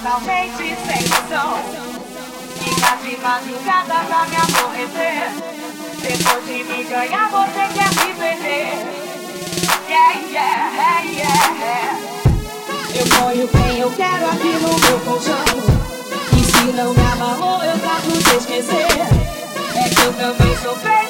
totalmente sem noção. Fica de madrugada pra me aborrecer. Depois de me ganhar, você quer me perder. Yeah, yeah, yeah. Eu ponho quem eu quero aqui no meu colchão. E se não me amarrou, eu trato de esquecer. É que eu também sou feio.